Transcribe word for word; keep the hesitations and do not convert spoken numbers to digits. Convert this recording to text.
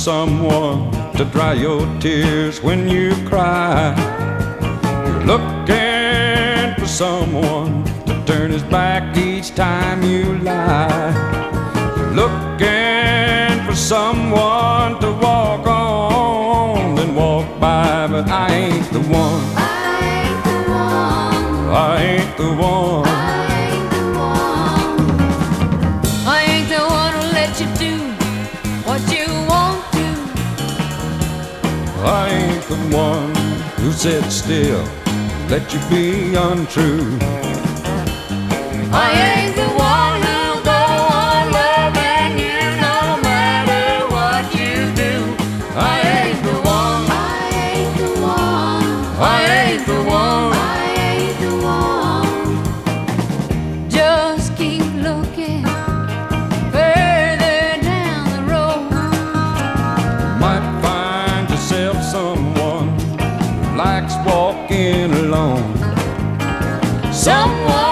someone to dry your tears when you cry. You're looking for someone to turn his back each time you lie. You're looking for someone to walk on, then walk by, but I ain't the one. I ain't the one. I ain't the one. I ain't the one. I ain't the one who'll let you do what you want to. I ain't the one who sits still, let you be untrue. I ain't the one who'll go on loving you no matter what you do. I ain't the one. I ain't the one. I ain't the one. I ain't the one. Just keep looking further down the road. Might find yourself someone who likes walking alone. Someone